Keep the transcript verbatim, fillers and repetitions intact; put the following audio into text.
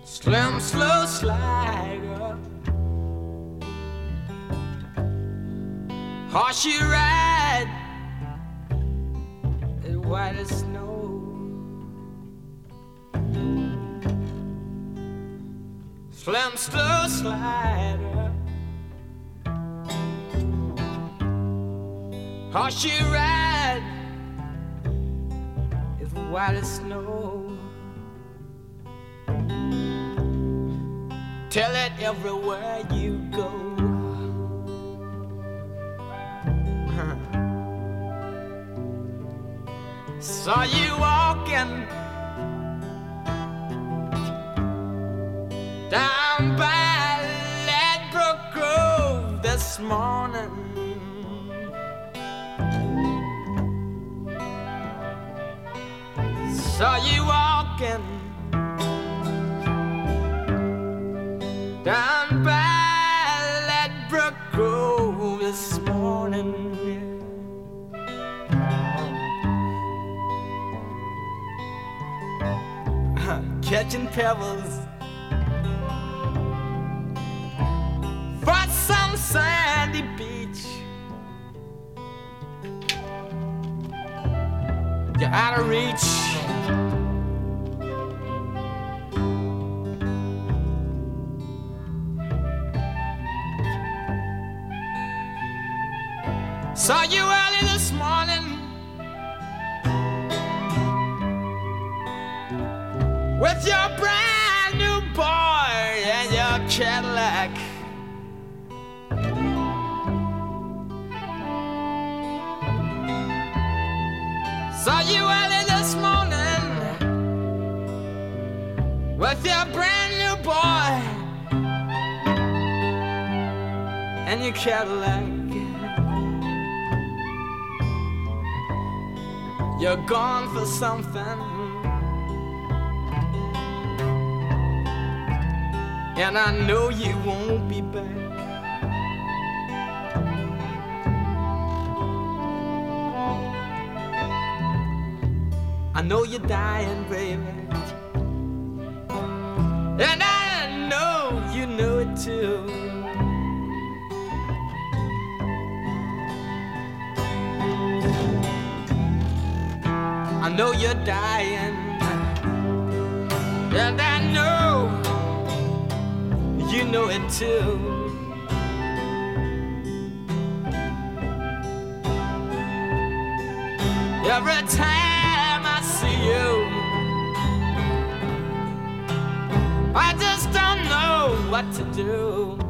Slim, slow slider, horse you ride, as white as snow. Slim, slow slider, horse you ride, as white as snow. Tell it everywhere you go. Saw you walking down by Ladbroke Grove this morning. Saw you walking down by Ladbroke Grove this morning. Catching pebbles for some sandy beach. You're out of reach. Saw you early this morning with your brand new boy and your Cadillac. Saw you early this morning with your brand new boy and your Cadillac. You're gone for something, and I know you won't be back. I know you're dying, baby, and I know you know it too. I know you're dying, and I know you know it too. Every time I see you, I just don't know what to do.